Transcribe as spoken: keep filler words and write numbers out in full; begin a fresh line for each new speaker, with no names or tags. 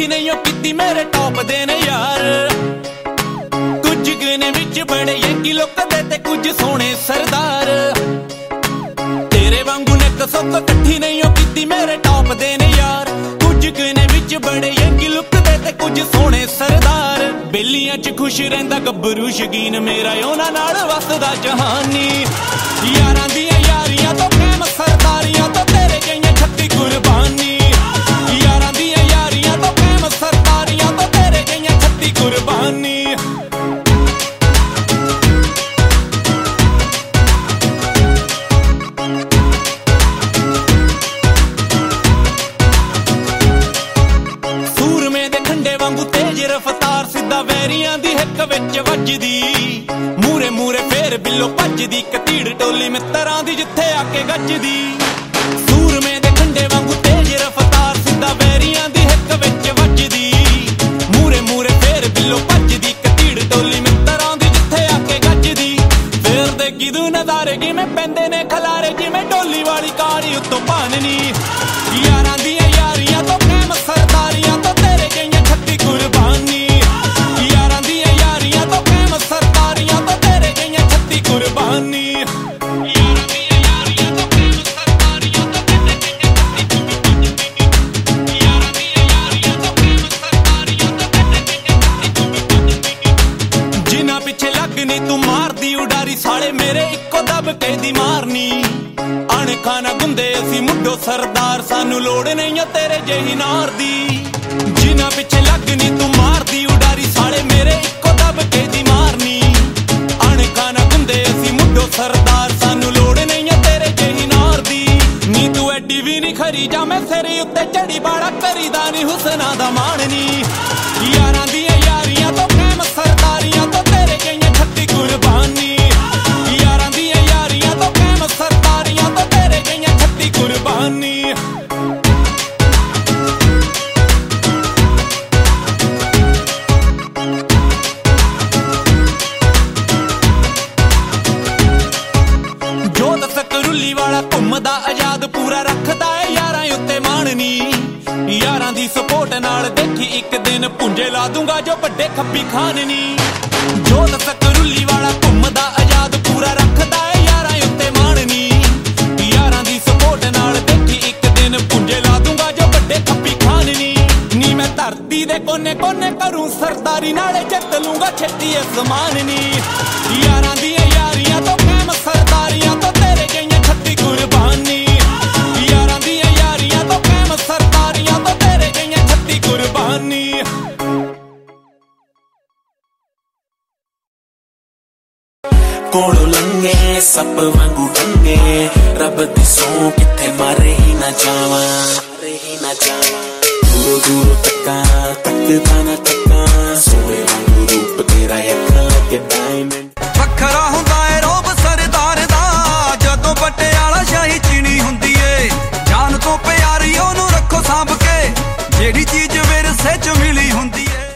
कट्ठी नहीं ओ कीती मेरे टॉप दे ने यार। कुछ गने विच बड़े यंगी लोग ते कुछ सोने सरदार। तेरे वांगू ने कसोक कट्ठी नहीं ओ कीती मेरे टॉप दे ने यार। कुछ गने विच बड़े यंगी लोग ते कुछ सोने सरदार। बेलियां च खुश रहिंदा गब्बरू शकीन मेरा उन्हां नाल वसदा जहानी। यारां दियां यारियां तो कैम सरदारियां तो तेरे जइयां छत्ती कुर्बानी। यारां दियां यारियां तो कैम सरदारियां तो तेरे जइयां छत्ती कुर्बानी। सूरमे दे खंडे वांगू तेज रफ्तार सिद्धा वैरियां दी हिक विच वजदी। मूरे मूरे फेर बिल्लो भजदी कतीड़ टोली मित्तरां दी जिथे आके गजदी। सूरमे दे खंडे वांगू तेज रफ्तार सिद्धा वैरियां दी हिक विच वजदी। मूरे मूरे फेर बिल्लो भजदी कतीड़ टोली मित्तरां दी जिथे आके गजदी। फेर दे गिदू नज़ारे जिवें पैंदे ने खलारे जिवें डोली वाली कारी उत्तों भाननी। यारां दियां यारियां तो कैम सरदारियां तो तेरे जइयां छत्ती कुर्बानी। यारां दियां यारियां तो कैम सरदारियां तो तेरे जइयां छत्ती कुर्बानी। जिन्हां पिछे लगनी तू मारदी उडारी साले मेरे इक्को दब के दी मारनी। अणखा ना गुंदे असी मुड्डो सरदार सानू लोड़ नहीं है तेरे जेही नार दी। जिन्हां पिछे लगनी तू मारदी उडारी साले मेरे इक्को दब के दी मारनी। अणखा ना गुंदे असी मुड्डो सरदार सानू लोड़ नहीं है तेरे जेही नार दी। नी तू एडी भी नहीं खरी जा मैं सिरे उत्ते चढ़ी बाड़ा करीदा नी हुसना दा माणनी। यारां दियां यारियां तो कैम सरदारियां तो तेरे जइयां छत्ती कुर्बानी। यारां दियां यारियां तो कैम सरदारियां तो तेरे जइयां छत्ती कुर्बानी। जोत सकरुली वाला घुमदा आजाद पूरा रखदा है यारां उत्ते माणनी। यारां दी सपोर्ट नाल देखी एक दिन पुंजे ला दूंगा जो बड़े खब्बी खाननी। जोत सकरुली वाला घुमदा आजाद पूरा रखदा है यारां उत्ते माणनी। यारां दी सपोर्ट नाल देखी एक दिन पुंजे ला दूंगा जो बड़े खब्बी खाननी। नी मैं धरती दे कोने कोने करूं सरदारी नाले जित लूंगा छेती आसमाननी। यारां दियां यारियां तो कैम सरदारियां तो तेरे जइयां छत्ती कुर्बानी। यारां दियां यारियां तो कैम सरदारियां तो तेरे जइयां छत्ती कुर्बानी।
कोड़ो लंगे सप वांगू टंगे रब दी सौ किथे मारे ही ना जावा मारे ही ना जावा। दूरो दूरो तक्का तकदा ना तक्का सोए वांगू रूप तेरा अखां लगे डायमंड।
वखरा हुंदा ए रोब सरदार दा जदों पटियाला शाही चीनी हुंदी ए। जान तो प्यारी ओनू रखो सांभ के जेड़ी चीज विरसे च मिली हुंदी ए।